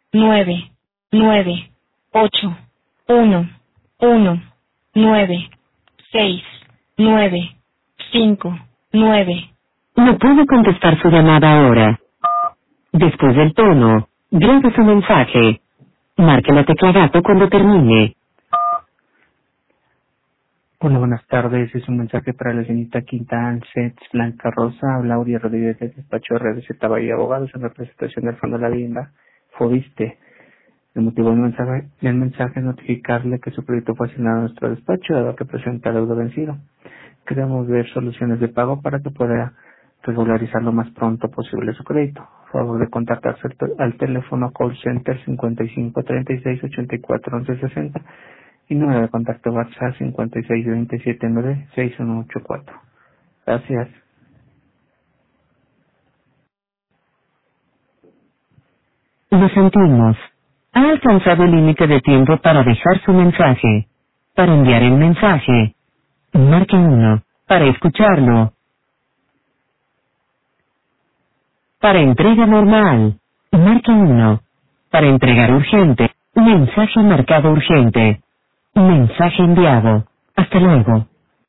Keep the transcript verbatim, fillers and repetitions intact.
nueve, nueve, ocho, uno, uno, nueve, seis, nueve, cinco, nueve. No puedo contestar su llamada ahora. Después del tono, grabe su mensaje. Marque la tecla gato cuando termine. Hola, buenas tardes. Es un mensaje para la señorita Quinta Ansets Blanca Rosa. Habla Aurea Rodríguez del despacho de R Z Valle Abogados en representación del Fondo de la Vivienda Fobiste. El motivo del mensaje, del mensaje es notificarle que su proyecto fue asignado a nuestro despacho dado que presenta deuda vencido. Queremos ver soluciones de pago para que pueda regularizar lo más pronto posible su crédito. Por favor de contactarse al, te- al teléfono call center cincuenta y cinco, treinta y seis, ochenta y cuatro, once sesenta y número de contacto WhatsApp cincuenta y seis, veintisiete nueve, sesenta y uno ochenta y cuatro. Gracias. Lo sentimos. Ha alcanzado el límite de tiempo para dejar su mensaje. Para enviar el mensaje, marque uno. Para escucharlo. Para entrega normal, marque uno. Para entregar urgente, mensaje marcado urgente. Mensaje enviado. Hasta luego.